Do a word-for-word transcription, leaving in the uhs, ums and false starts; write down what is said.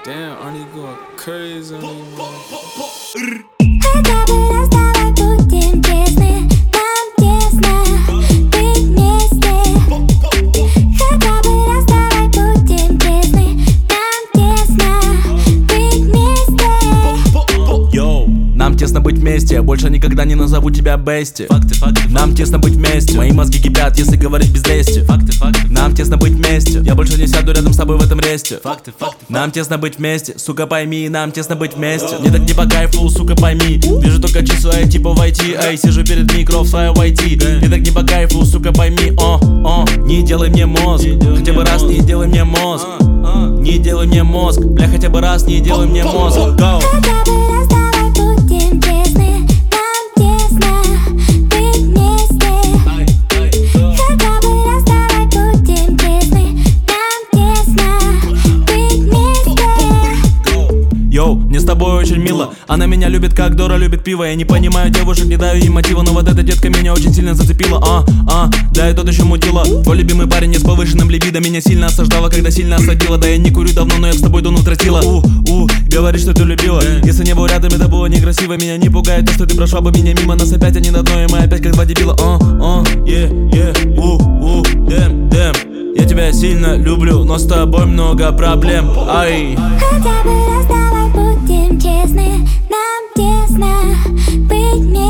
Damn, aren't you going crazy anymore? Хотя бы раз давай будем честны, нам тесно быть вместе. Хотя бы раз давай будем честны, нам тесно быть вместе. Йоу, нам тесно быть вместе, я больше никогда не назову тебя Бести. Факты, факты, Нам тесно быть вместе, мои мозги кипят, если говорить без лести. факты, факты, Нам тесно быть вместе, я больше не сяду рядом с тобой в этом ресте. факты, факты. Нам тесно быть вместе, сука пойми, нам тесно быть вместе. Мне так не по кайфу, сука пойми. Вижу только числа, я типа в ай ти. Эй, сижу перед микро в своем ай ти. Мне так не по кайфу, сука пойми. О, о, не делай мне мозг, хотя бы раз не делай мне мозг. Не делай мне мозг, бля, хотя бы раз не делай мне мозг. Go. Хотя бы раз давай будем честны, нам тесно быть вместе. Хотя бы раз давай будем честны, нам тесно быть вместе. Йоу, мне с тобой очень мило. Она меня любит, как Дора любит пиво. Я не понимаю девушек, не даю им мотива. Но вот эта детка меня очень сильно зацепила. А, а, да и тот еще мутила. Твой любимый парень не с повышенным либидо. Меня сильно осаждала, когда сильно осадила. Да я не курю давно, но я с тобой дуну тратила. У, у, говорит, что ты любила. Если не был рядом, это было некрасиво. Меня не пугает то, что ты прошла бы меня мимо. Нас опять они на дно, и мы опять как два дебила. А, а, е, е, у, у, дэм, дэм. Я тебя сильно люблю, но с тобой много проблем. Ай. Хотя бы раз давай будем честны, нам тесно быть вместе.